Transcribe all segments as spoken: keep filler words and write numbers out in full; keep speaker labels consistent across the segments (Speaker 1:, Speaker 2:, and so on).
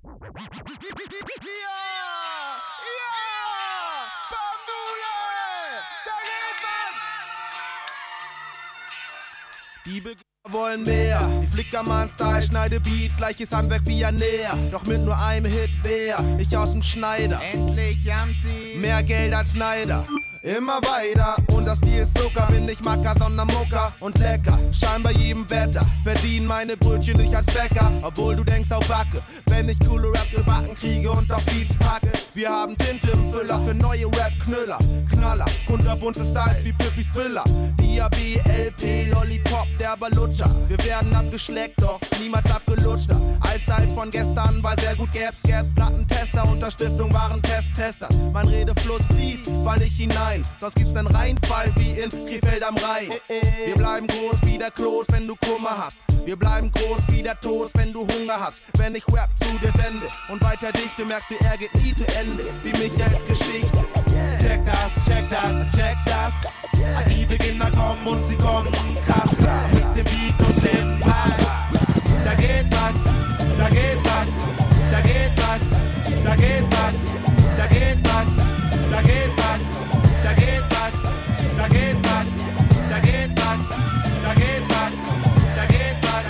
Speaker 1: Die Beginn wollen mehr. Die Flickermann-Style, schneide Beats, gleiches Handwerk wie ein Näher. Doch mit nur einem Hit wär ich aus dem Schneider.
Speaker 2: Endlich am Ziel.
Speaker 1: Mehr Geld als Schneider. Immer weiter, unser Stil ist Zucker, bin nicht Macker, sondern Mucker und lecker, schein bei jedem Wetter, verdienen meine Brötchen nicht als Bäcker, obwohl du denkst auf Backe, wenn ich coole Raps gebacken kriege und auf Beats packe. Wir haben Tinte im Füller für neue Rap-Knüller, Knaller, kunterbunte Styles wie Pfiffis Villa, Diaby, L P, Lollipop, derber Lutscher, wir werden abgeschleckt, doch niemals abgelutschter, als Styles von gestern war sehr gut, gäb's, gäb's Plattentester, unter Stiftung waren Testtester, mein Redefluss fließt, fall nicht hinein. Sonst gibt's nen Reinfall wie in Krefeld am Rhein. Wir bleiben groß wie der Kloß, wenn du Kummer hast. Wir bleiben groß wie der Toast, wenn du Hunger hast. Wenn ich Rap zu dir sende und weiter dichte, merkst du, er geht nie zu Ende. Wie Michaels Geschichte.
Speaker 2: Check das, check das, check das. Die Beginner kommen und sie kommen krasser. Mit dem Beat und dem Bass. Da geht was, da geht was, da geht was, da geht was, da geht was, da geht was. Da geht was, da geht was, da geht was, da geht was, da geht was.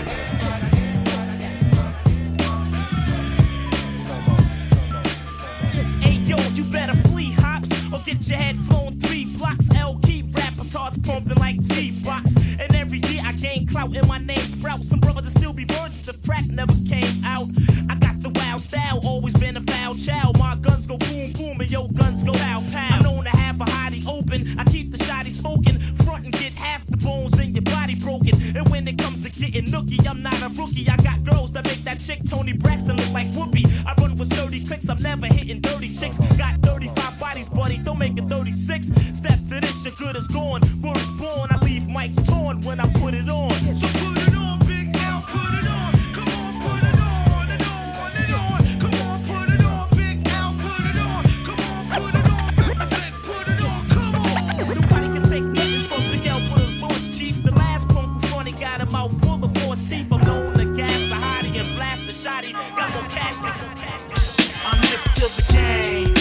Speaker 3: Hey yo, you better flee hops or get your head flown three blocks. L keep rappers hearts pumping like beatbox. And every year I gain clout and my name sprouts. Some brothers that still be virgins if crack never came out. I got the wild style, always been a foul child. My guns go boom boom and your guns go pow pow. I'm known to have a hottie open. I keep the shotty smoking, front and get half the bones in your body broken. And when it comes to getting nookie, I'm not a rookie. I got girls that make that chick Tony Braxton look like Whoopi. I run with sturdy clicks, I'm never hitting dirty chicks. Got thirty-five bodies, buddy, don't make it thirty-six. Step to this, your good is gone. Word is born, I leave mics torn when I put it on. So put it on, Big Al, put it on. Come on, put it on and on and on. Come on, put it on, Big Al, put it on. Come on, put it on. I said put it on, come on. Nobody can take nothing from Big Al, put a Lewis Chief. The last punk who funny got him out full of force teeth. I'm known to gas a hottie and blast a shotty. Got more cash than more cash. I'm hip to the game.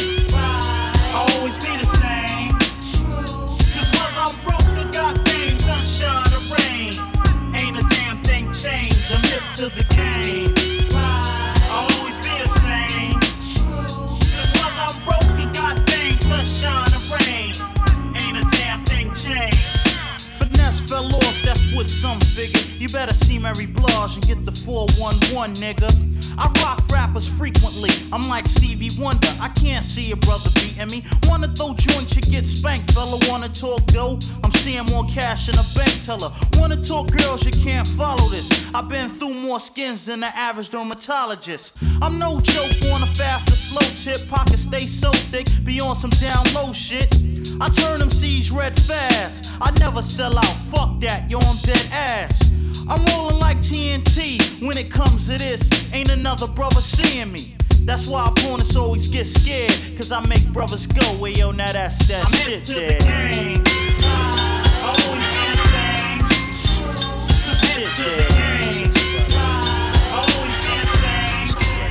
Speaker 3: I'll always be the same. Cause when I'm broke, I got fame, sunshine or rain. Ain't a damn thing changed. I'm hip to the game. I'll always be the same. Cause when I'm broke, I got fame, sunshine or rain. Ain't a damn thing changed.
Speaker 4: Finesse fell off, that's what some figure. You better see Mary Blige and get the four one one, nigga. I rock rappers frequently, I'm like Stevie Wonder. I can't see a brother beating me. Wanna throw joints, you get spanked, fella. Wanna talk dough? I'm seeing more cash in a bank teller. Wanna talk girls, you can't follow this. I've been through more skins than the average dermatologist. I'm no joke on a fast or slow tip. Pockets stay so thick, be on some down low shit. I turn them C's red fast. I never sell out, fuck that, yo, I'm dead ass. I'm rolling like T N T. When it comes to this, ain't another brother seeing me. That's why opponents always get scared, cause I make brothers go, well, yo, now that's that
Speaker 3: I'm
Speaker 4: shit
Speaker 3: hip to
Speaker 4: there.
Speaker 3: the game. I'll always be the same. Cause hip to the game. I'll always be the same.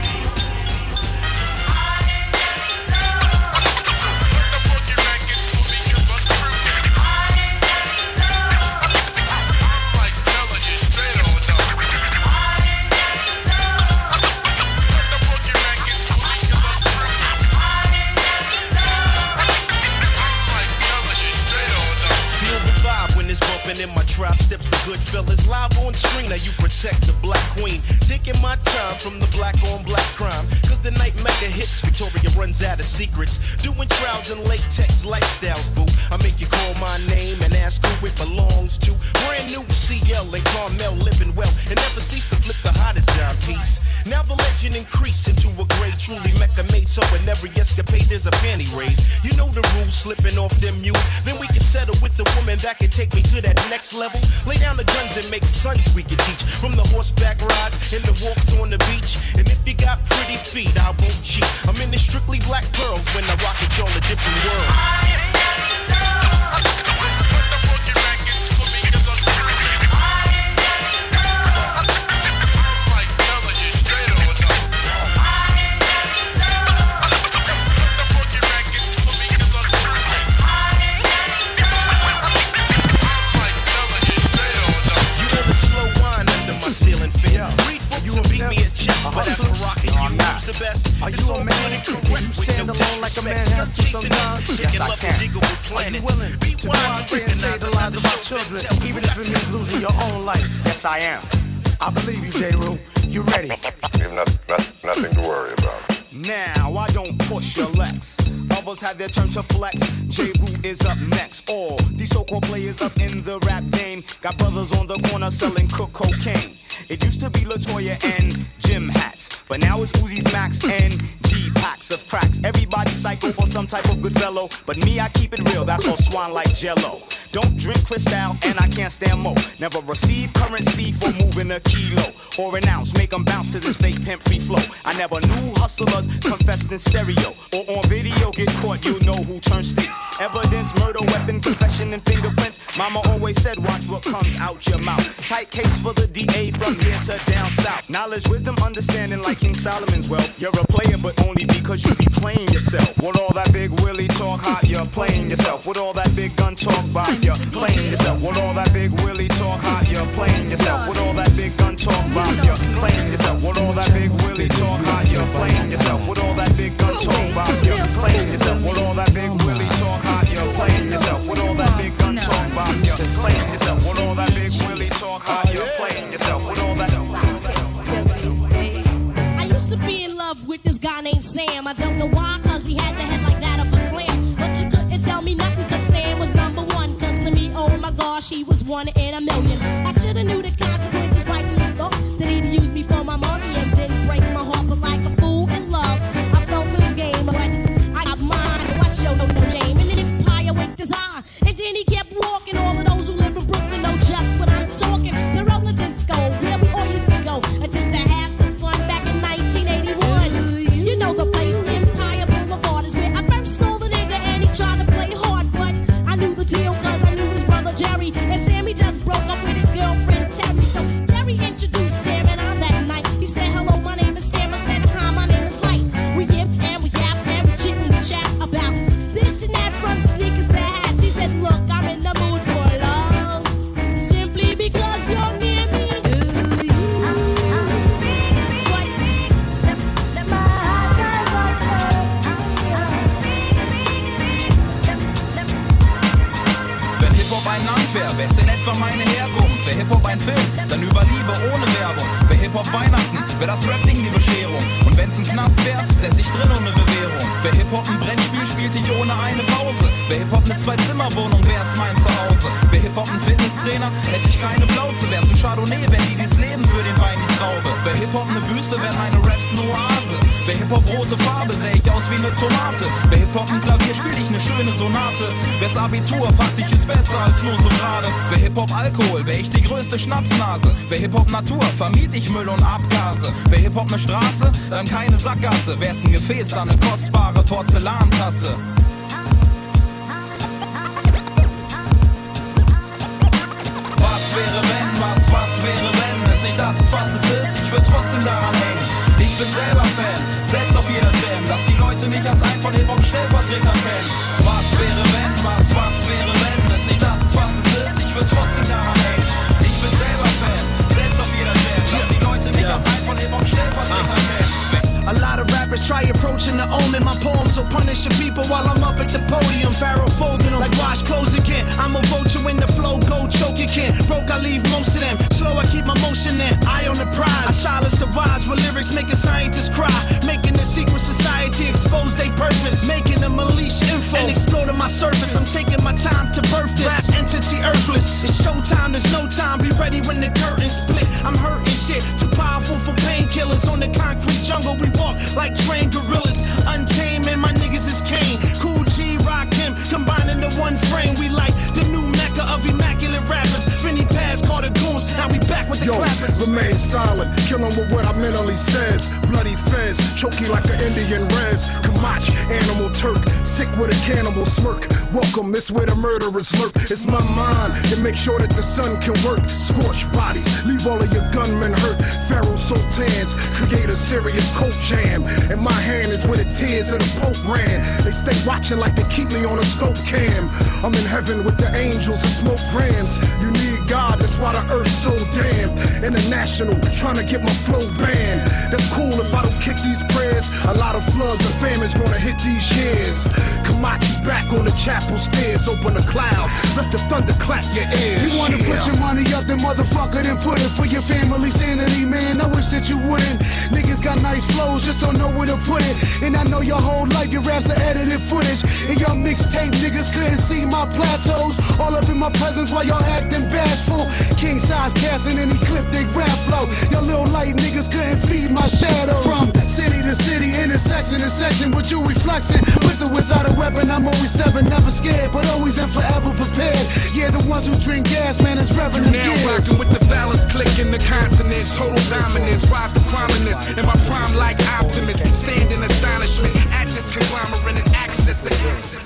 Speaker 5: In my trap steps the good fellas live on screen. Now you protect the black queen. Taking my time from the black on black crime. Cause the night mega hits, Victoria runs out of secrets. Doing trials and latex lifestyles, boo. I make you call my name and ask who it belongs to. Brand new C L and Carmel living well. And never cease to flip the hottest dime piece. Now the legend increase into a grade truly Mecca made. So in every escapade there's a panty raid. You know the rules, slipping off them mules. Then we can settle with the woman that can take me to that next level. Lay down the guns and make sons we can teach. From the horseback rides and the walks on the beach. And if you got pretty feet, I won't cheat. I'm in the strictly black pearls when I rock it, y'all a different world.
Speaker 6: I
Speaker 5: the best.
Speaker 6: Are
Speaker 5: It's
Speaker 6: you
Speaker 5: all
Speaker 6: a man?
Speaker 5: good and
Speaker 6: Can
Speaker 5: correct
Speaker 6: you
Speaker 5: with
Speaker 6: stand
Speaker 5: no
Speaker 6: alone like a man
Speaker 5: disrespect.
Speaker 6: has to
Speaker 5: Chasing
Speaker 6: sometimes?
Speaker 5: answers,
Speaker 6: Yes,
Speaker 5: taking
Speaker 6: I
Speaker 5: love
Speaker 6: can.
Speaker 5: and diggle with
Speaker 6: Are you
Speaker 5: planets.
Speaker 6: willing
Speaker 5: Be
Speaker 6: to go
Speaker 5: wise
Speaker 6: out
Speaker 5: and
Speaker 6: there and save
Speaker 5: recognize
Speaker 6: the lives of our children, even if it means losing your own life? Yes, I am. I believe you, J. Rue. You ready?
Speaker 7: You have not, not, nothing to worry about.
Speaker 8: Now, I don't push your Lex. Others have their turn to flex. J. Rue is up next. All these so-called players up in the rap game got brothers on the corner selling cook cocaine. It used to be LaToya and Jim hats, but now it's Uzi's Max and G-packs of cracks. Everybody psycho or some type of good fellow, but me, I keep it real. That's all swan like Jello. Don't drink Cristal and I can't stand mo. Never receive currency for moving a kilo or an ounce. Make them bounce to this fake pimp free flow. I never knew hustlers confessed in stereo or on video. Get caught, you know who turns states. Evidence, murder, weapon, confession, and fingerprints. Mama always said, watch what comes out your mouth. Tight case for the D A from here to down south. Knowledge, wisdom, understanding like King Solomon's wealth. You're a player, but only because you be playing yourself. With all that big Willie talk hot, you're playing yourself. With all that big gun talk Bob, you're playing yourself. With all that big Willie talk hot, you're playing yourself. With all that big gun talk Bob, you're playing yourself. With all that big Willie talk hot, you're playing yourself. With all that big gun talk Bob, you're playing yourself. With all that big Willie talk hot, you're playing yourself. With all that big gun talk Bob, you're playing yourself. With all that big Willie talk hot, you're playing yourself. With all that.
Speaker 9: I used to be in love with this guy named Sam. I don't know why, cause he had the head like that of a clam. But you couldn't tell me nothing, cause Sam was number one. Cause to me, oh my gosh, he was one in a million. I should've knew the consequences right from the start. That he'd use me for my money and then break my heart. But like a fool in love, I fell for his game. But I got mine, so I showed no, no shame. And then Empire winked his eye. And then he kept walking. All of those who live in Brooklyn know just what I'm talking. The Roller Disco, where we all used to go. Just to have some fun back in nineteen eighty-one. You know the place, Empire Boulevard, is where I first saw the nigga. And he tried to play hard, but I knew the deal, cause I knew his brother Jerry. And Sammy just broke up with his girlfriend Terry. So Jerry introduced Sam and I that night. He said, hello, my name is Sam. I said, hi, my name is Light. We yipped and we yapped and we chit and we chat about this and that, from sneakers to hats. He said, look, I'm in the mood for love, simply because you're near me.
Speaker 10: Wenn Hip-Hop ein Land wäre, wär's in etwa meine Herkunft. Wär Hip-Hop ein Film, dann über Liebe ohne Werbung. Wär Hip-Hop Weihnachten, wär das Rap-Ding die Bescherung. Und wenn's ein Knast wär, säß ich drin ohne Bewährung. Wär Hip-Hop ein Brettspiel, spielte ich ohne eine Pause. Wär Hip-Hop ne Zwei-Zimmer-Wohnung, wär's mein Zuhause. Wär Hip-Hop ein Fitnesstrainer, hätte ich keine Plauze. Wär's ein Chardonnay, wenn die dies Leben für den Wein die Traube. Wär Hip-Hop ne Wüste, wär meine Raps ne Oase. Wär Hip-Hop rote Farbe, säh ich aus wie ne Tomate. Wär Hip-Hop ein Klavier, spiel ich ne schöne Sonate. Wär's Abitur, packte ich es besser als nur so gerade. Wär Hip-Hop Alkohol, wär ich die größte Schnapsnase. Wär Hip-Hop Natur, vermied ich Müll und Abgase. Wär Hip-Hop ne Straße, dann keine Sackgasse. Wär's ein Gefäß, dann ne kostbare Porzellantasse. Was wäre wenn, was, was wäre wenn es nicht das ist, was es ist, ich würd trotzdem daran hängen. Ich bin selber Fan, selbst auf jeder Jam, dass die Leute mich als einen von Hip-Hop-Stellvertretern kennen. Was wäre wenn, was, was wäre wenn es nicht das ist, was es ist, ich würd trotzdem daran hängen. Ich bin selber Fan, selbst auf jeder Jam, dass die Leute mich als einen von Hip-Hop-Stellvertretern kennen.
Speaker 11: A lot of rappers try approaching the omen. My poems will punish the people while I'm up at the podium. Pharaoh folding them like wash clothes again. I'm a vulture when the flow go choke you can. Broke, I leave most of them. Slow, I keep my motion in. Eye on the prize. I silence the wise with lyrics making scientists cry. Making the secret society expose their purpose. Making them unleash info and exploding my surface. I'm taking my time to birth this rap entity earthless. It's showtime, there's no time. Be ready when the curtains split. I'm hurting shit. Too powerful for painkillers. On the concrete jungle, we walk like trained gorillas, untamed, and my niggas is Kane. Cool G, Rock him, combining the one frame. We like the new mecca of immaculate rappers. Vinny Paz, called the goons, now we back with the
Speaker 12: Yo,
Speaker 11: clappers.
Speaker 12: Remain silent, kill him with what I mentally says. Bloody fez, choke you like an Indian res. Kamach, animal Turk, sick with a cannibal smirk. Welcome, it's where the murderers lurk. It's my mind to make sure that the sun can work. Scorch bodies, leave all of your gunmen hurt. Pharaoh Sultans, create a serious coke jam. And my hand is where the tears of the Pope ran. They stay watching like they keep me on a scope cam. I'm in heaven with the angels and smoke grams. You need God, that's why the earth's so damn international, trying to get my flow banned. That's cool if I don't kick these prayers. A lot of floods and famines gonna hit these years. Kamachi back on the chapel stairs, open the clouds, let the thunder clap your ears.
Speaker 11: You wanna
Speaker 12: yeah.
Speaker 11: put your money up, then motherfucker, then put it for your family sanity, man. I wish that you wouldn't. Niggas got nice flows, just don't know where to put it. And I know your whole life your raps are edited footage. And your mixtape niggas couldn't see my plateaus. All up in my presence while y'all acting bashful. King size cats in an ecliptic rap flow. Your little light niggas couldn't feed my shadow. From city to city, intersection to section, with you reflection. With or without a weapon, I'm always stepping, never scared, but always and forever prepared. Yeah, the ones who drink gas, man, it's Reverend
Speaker 13: Now rocking with the phallus click in the continents. Total dominance, rise to prominence. In my prime like optimist, stand in astonishment. At this conglomerate and access it.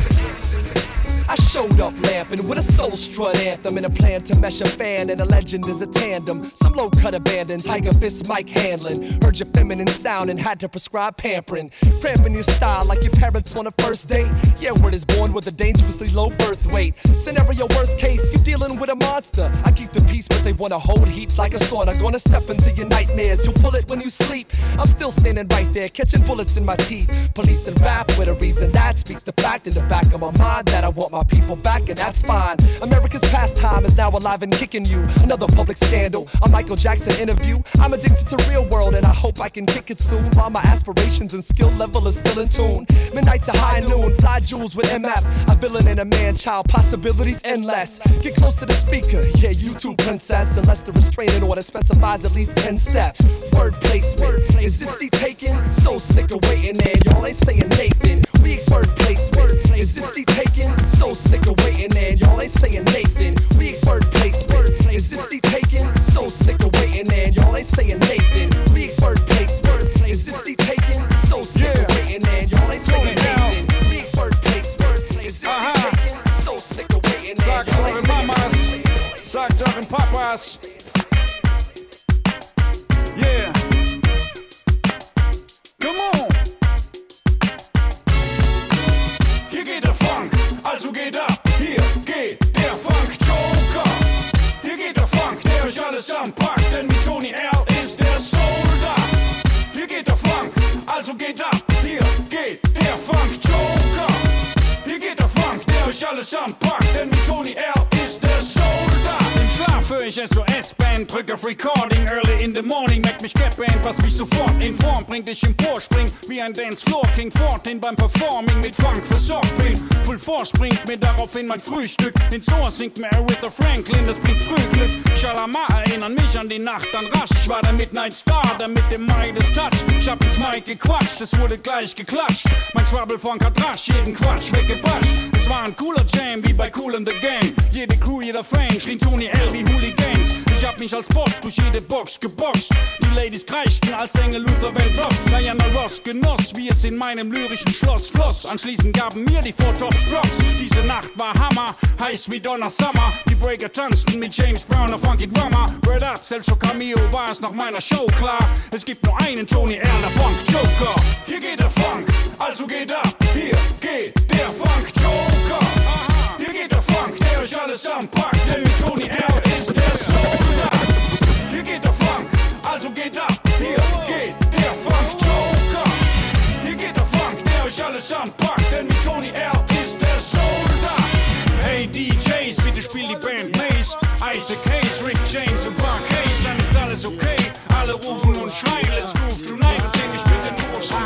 Speaker 14: I showed up lamping with a soul strut anthem and a plan to mesh a fan, and a legend is a tandem. Some low cut abandoned, Tiger Fist mic handling. Heard your feminine sound and had to prescribe pampering. Cramping your style like your parents on a first date. Yeah, word is born with a dangerously low birth weight. Scenario worst case, you dealing with a monster. I keep the peace, but they wanna hold heat like a sauna. Gonna step into your nightmares, you'll pull it when you sleep. I'm still standing right there, catching bullets in my teeth. Police and rap with a reason that speaks the fact in the back of my mind that I want my people back, and that's fine. America's pastime is now alive and kicking you. Another public scandal, a Michael Jackson interview. I'm addicted to real world and I hope I can kick it soon, while my aspirations and skill level is still in tune. Midnight to high noon, fly jewels with M F. A villain and a man-child, possibilities endless. Get close to the speaker, yeah, you too, princess. Unless the restraining order specifies at least ten steps. Word placement, is this seat taken? So sick of waiting there, y'all ain't saying Nathan. We expert placement, is this seat taken? So sick of waiting and y'all ain't saying Nathan. We expert placement. Is this seat taken? So sick of waiting and y'all ain't saying Nathan. We expert placement. Is this seat taken? So sick of waiting and y'all ain't saying Nathan. We expert placement. Is this seat taken? So sick of waiting and y'all ain't saying Nathan.
Speaker 15: Sagt euren Papas. Yeah. Come on. Hier geht der Funk, also geht ab. Hier geht der Funk-Joker. Hier geht der Funk, der euch alles anpackt. Denn wie Tony L ist der Soldat. Hier geht der Funk, also geht ab. Hier geht der Funk-Joker. Hier geht der Funk, der euch alles anpackt. Denn wie Tony L ist der Soldat. Im Schlaf höre ich S O S-Band, drück auf Recording. Early in the morning, merkt mich Cat-Band, was mich sofort in Form bringt. Ich emporspring wie ein Dance-Floor-King Fortin beim Performing mit Funk versorgt bin. Full Force bringt mir daraufhin mein Frühstück. Ins Ohr singt mir Aretha Franklin, das bringt Frühglück. Shalama erinnern mich an die Nacht dann rasch. Ich war der Midnight Star, der mit dem Midas Touch. Ich hab ins Mic gequatscht, es wurde gleich geklatscht. Mein Trouble Funk hat rasch jeden Quatsch weggebatscht. Es war ein cooler Jam, wie bei Cool in the Game. Jede Crew, jeder Fan, schrien Tony L wie Hooligans. Ich hab mich als Boss durch jede Box geboxt. Die Ladies kreischten als Engel Luther Vandross. Diana Ross genoss, wie es in meinem lyrischen Schloss floss. Anschließend gaben mir die Four Tops Props. Diese Nacht war Hammer, heiß wie Donna Summer. Die Breaker tanzten mit James Brown auf Funky Drummer. Word up, selbst für Cameo war es nach meiner Show klar. Es gibt nur einen Tony L, der Funk Joker. Hier geht der Funk, also geht ab. Hier geht der Funk Joker. Hier geht der Funk, der euch alles anpackt. Denn mit Tony L ist der Soldat. Hier geht der Funk, also geht ab. Hier geht der Funk Joker. Hier geht der Funk, der euch alles anpackt. Denn mit Tony L ist der Soldat. Hey D Js, bitte spiel die Band Blaze. Isaac Hayes, Rick James und Mark Hayes, dann ist alles okay. Alle rufen und schreien, let's groove tonight. Und sing ich bitte nur so.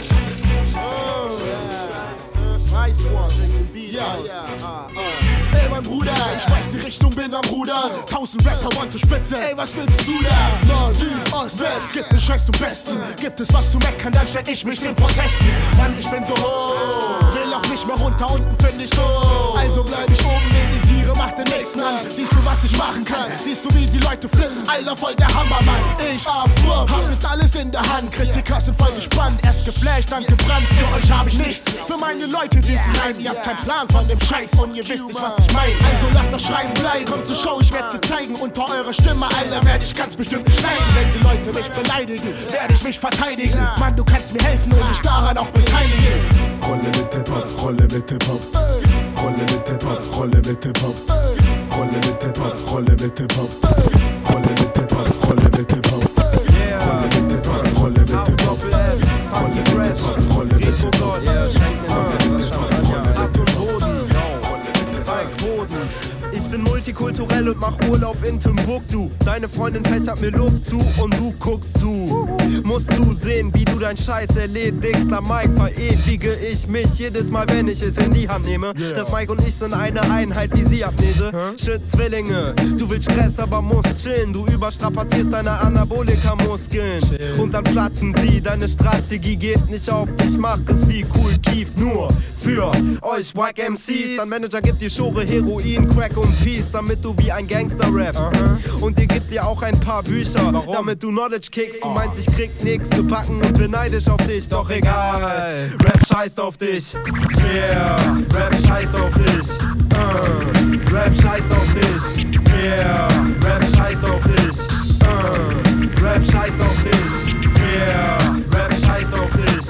Speaker 16: Nice one. Ja, ja, ah, ah. Ey, mein Bruder, ich weiß die Richtung, bin am Ruder. Tausend Rapper wollen zur Spitze. Ey, was willst du da? Nord, Süd, Ost, West. Gibt es Scheiß zum Besten. Gibt es was zu meckern, dann stell ich mich den Protesten. Mann, ich bin so hoch. Will auch nicht mehr runter, unten find ich doof. Also bleib ich oben, meditiere, mach den nächsten an. Siehst du, was ich machen kann? Siehst du, wie die Leute flippen? Alter, voll der Hammermann. Ich Afro, hab jetzt alles in der Hand. Kritiker sind voll gespannt. Erst geflasht, dann gebrannt. Für euch hab ich nichts. Für meine Leute, die sind rein. Ihr habt keinen Plan von dem Scheiß und ihr wisst nicht, was ich mein. Also lasst das Schreien bleiben. Kommt zur Show, ich werd's dir zeigen. Unter eurer Stimme, Alter, werd ich ganz bestimmt nicht schneiden. Wenn die Leute mich beleidigen, werde ich mich verteidigen. Mann, du kannst mir helfen und dich daran auch beteiligen.
Speaker 12: Rolle mit Hip-Hop, Rolle mit Hip-Hop. Rolle mit Hip-Hop, Rolle mit Hip-Hop. Rolle mit Hip-Hop, Rolle mit Hip-Hop. Rolle mit Hip-Hop, Rolle mit Hip-Hop. Rolle mit Hip-Hop, Rolle mit Hip-Hop. Rolle mit Hip-Hop, Rolle mit Hip-Hop.
Speaker 17: Ich bin multikulturell und mach Urlaub in Timbuktu. Deine Freundin fächert mir Luft zu und du guckst zu. Musst du sehen, wie du dein Scheiß erledigst. Am Mic verewige ich mich jedes Mal, wenn ich es in die Hand nehme. Yeah. Das Mic und ich sind eine Einheit wie Siamnese. Huh? Shit, Zwillinge, du willst Stress, aber musst chillen. Du überstrapazierst deine Anabolika-Muskeln. Und dann platzen sie, deine Strategie geht nicht auf. Ich mach es wie Cool Keith, nur für euch Wack M Cs. Dein Manager gibt dir Schure, Heroin, Crack und Peace, damit du wie ein Gangster rappst. Uh-huh. Und dir gibt dir auch ein paar Bücher, warum? Damit du Knowledge kickst. Du meinst, ich krieg nix zu packen und bin neidisch auf dich. Doch egal, Rap scheißt auf dich. Yeah, Rap scheißt auf dich. Uh, Rap scheißt auf dich. Yeah, Rap scheißt auf dich. Uh, Rap scheißt auf dich. Yeah, Rap scheißt auf dich.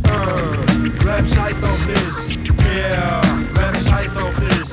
Speaker 17: Uh, Rap scheißt auf dich. Yeah, Rap scheißt auf dich.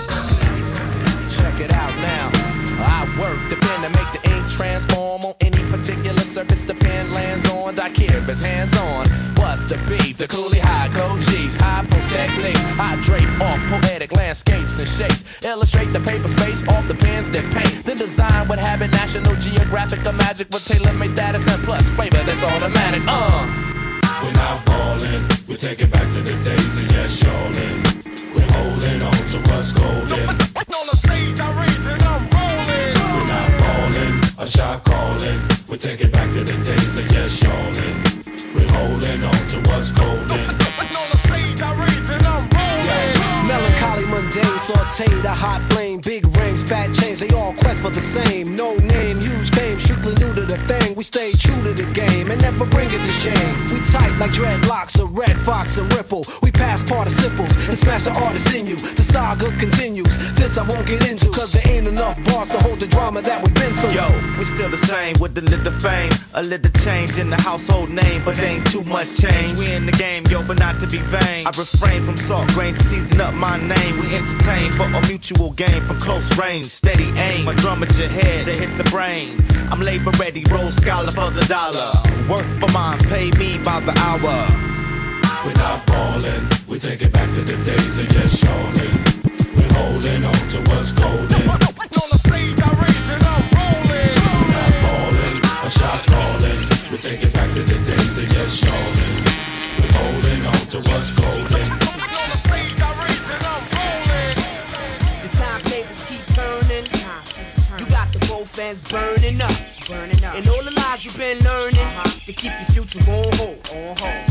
Speaker 10: Check it out now. I work the pen to make the ink transform on any particular surface the pen lands on. I care if it's hands on. What's the beef? The coolie high code chiefs, high post techniques. I drape off poetic landscapes and shapes. Illustrate the paper space off the pens that paint. Then design what habit National Geographic or magic with tailor-made status and plus flavor that's automatic. Uh.
Speaker 15: We're not ballin', we take it back to the days of yes, y'allin'. We're holding on to what's golden.
Speaker 2: On the stage, I rage and I'm rolling.
Speaker 15: We're not ballin', a shot callin'. We take it back to the days of yes, y'allin'. We're holding on to what's golden.
Speaker 2: On the stage, I rage and I'm rolling.
Speaker 11: Melancholy, mundane, sauteed, a hot flame. Big rings, fat chains, they all quest for the same. No name, huge fame, strictly new to the thing. We stay true to the game and never bring it to shame. We tight like dreadlocks, a red fox and ripple. We pass participles and smash the artists in you. The saga continues, this I won't get into, cause there ain't enough bars to hold the drama that we've been through.
Speaker 8: Yo, we still the same with a little fame, a little change in the household name, but ain't too much change. We in the game, yo, but not to be vain. I refrain from salt grains to season up my name. We entertain for a mutual gain from close range, steady aim. My drum at your head to hit the brain. I'm labor ready, roll scholar for the dollar. Work for mines, pay me by the hour.
Speaker 15: We're not ballin', we take it back to the days of yes, y'allin'. We're holding on to what's golden.
Speaker 2: On the stage, I rage and I'm rolling.
Speaker 15: We're not ballin', a shot callin'. We take it back to the days of yes, y'allin'. We're holding on to what's golden.
Speaker 2: On the stage, I rage and I'm rolling.
Speaker 18: The timetables keep turning. You got the both ends burning up. Burning up. And all the lies you've been learning uh-huh. to keep your future on hold. On hold.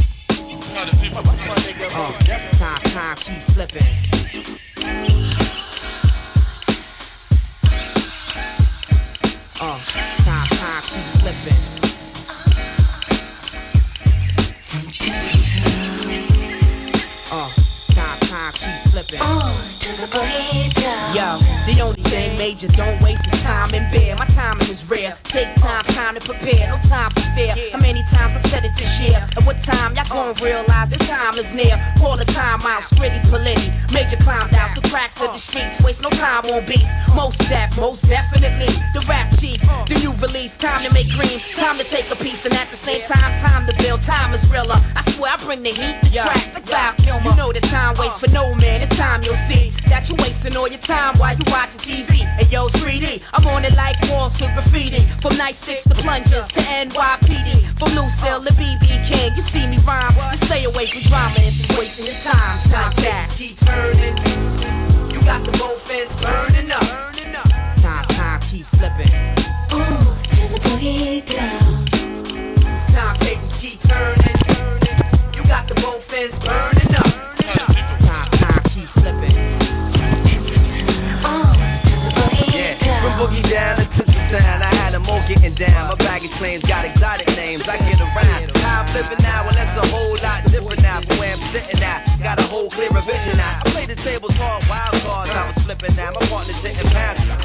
Speaker 18: Uh, time, time keeps slipping. Uh, time, time keeps slipping. Uh, time, time keeps slipping.
Speaker 19: Oh, to the burrito.
Speaker 18: Yo, the only thing major, don't waste his time in bed. My timing is rare. Take time, time to prepare. No time for fear. How many times I said it this year? At what time y'all gonna realize the time is near? Call the time out, Scritty, Paletti. Major climbed out the cracks of the streets. Waste no time on beats. Most def, most definitely. The rap chief, the new release. Time to make cream. Time to take a piece. And at the same time, time to build. Time is realer. I swear I bring the heat. The tracks like Val Kilmer. You know the time waits for no man. The time you'll see that you wasting all your time while you watching T V. And yo, three D, I'm on it like walls to graffiti. From night six to plungers to N Y P D. From Lucille to B B King, you see me rhyme. Just stay away from drama if it's wasting your time. Time tabs keep turning. You got the both ends burning up. Time, time keeps slipping.
Speaker 19: Ooh, to the boogie down.
Speaker 18: Time tables keep turning. You got the both ends burning up. Time, time keeps slipping.
Speaker 20: From Boogie Down to Tinseltown, I had them all getting down. My baggage claims got exotic names, I get around. How I'm living now, and that's a whole lot different now from where I'm sitting at. Got a whole clearer vision now. I played the tables hard, wild cards, I was flipping now. My partner's sitting past me.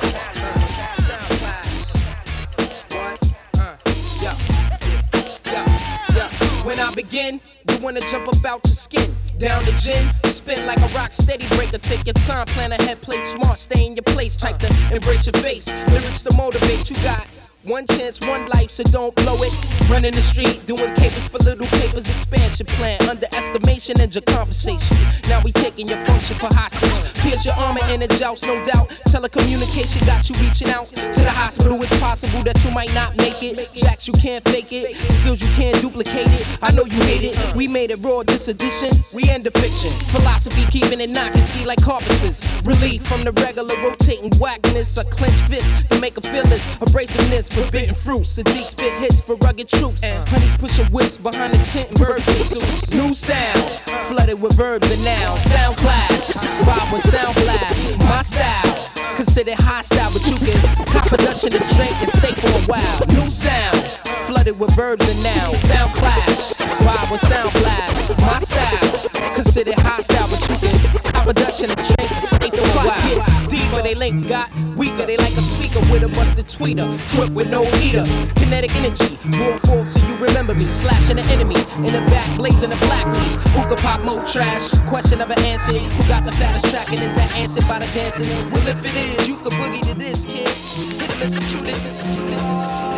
Speaker 17: When I begin, you wanna
Speaker 21: wanna jump about your skin. Down the gin, spin like a rock steady breaker. Take your time, plan ahead, play smart, stay in your place. Type to embrace your face, lyrics to motivate. You got one chance, one life, so don't blow it. Running the street, doing capers for little papers. Expansion plan, underestimation and your conversation. Now we taking your function for hostage. Pierce your armor in a joust, no doubt. Telecommunication got you reaching out to the hospital. It's possible that you might not make it. Jacks, you can't fake it. Skills, you can't duplicate it. I know you hate it. We made it raw, this edition. We end the fiction. Philosophy keeping it knocking, see like carpenters. Relief from the regular rotating whackness. A clenched fist to make a feel this. Abrasiveness. Forbidden fruits, Sadiq spit hits for rugged troops. And honeys pushing whips behind the tent and birthday suits. New sound, flooded with verbs and nouns. Sound clash, vibe with sound blast. My style, considered hostile, but you can cop a Dutch in the drink and stay for a while. New sound, flooded with verbs and nouns. Sound clash, vibe with sound blast. My style, considered hostile, but you can cop a Dutch in the drink and stay for a while. Hits deeper, they link got weaker. They like a speaker with a busted tweeter. Trip with no heater, kinetic energy, more force so you remember me. Slashing the enemy in the back, blazing the black leaf. Who could pop more trash? Question of an answer. Who got the fattest track and is that answered by the dancers? Well, if it is, you could boogie to this kid. Hit him and substitute it.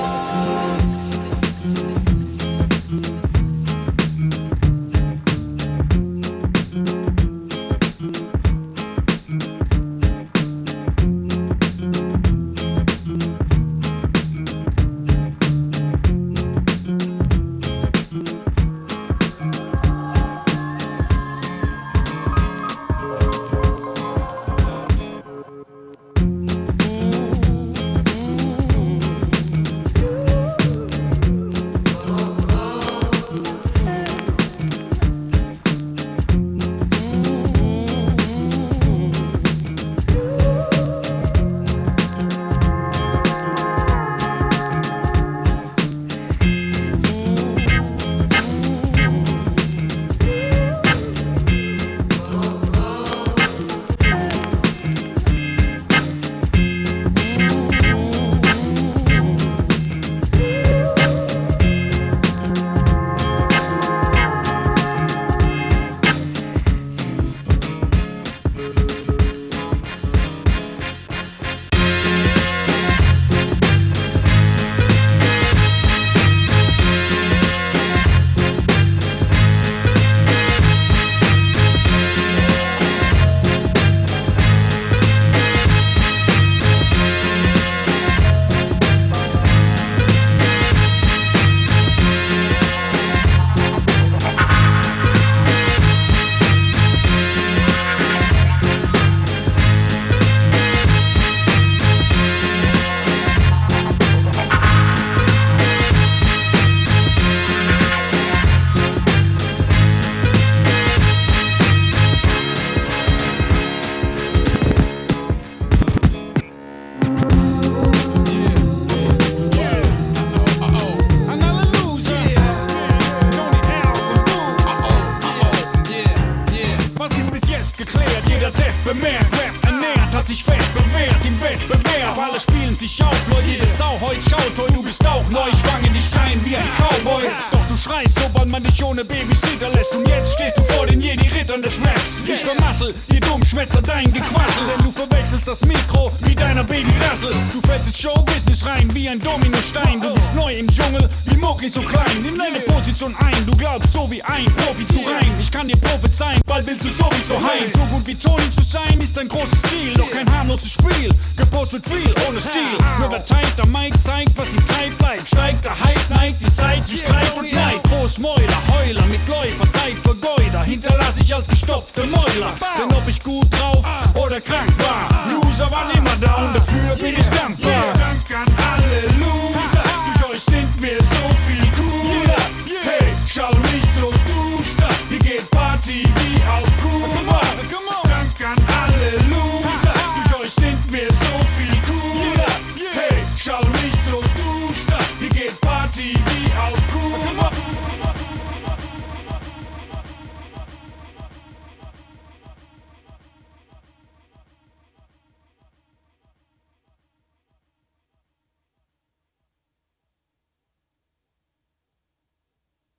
Speaker 15: So klein, nimm deine Position ein, du glaubst so wie ein Profi zu rein. Ich kann dir prophezeien, bald willst du sowieso heim. So gut wie Tony zu sein, ist ein großes Ziel. Doch kein harmloses Spiel, gepostet viel, ohne Stil. Nur wer tight, der Mike zeigt, was ihm treibt, bleibt. Steigt der Hype, neigt die Zeit zu Streit und Neid. Großmäuler, Heuler mit Läufer, Zeitvergeuder. Hinterlass als gestopfte Mäuler. Denn ob ich gut drauf oder krank war, Loser waren immer da und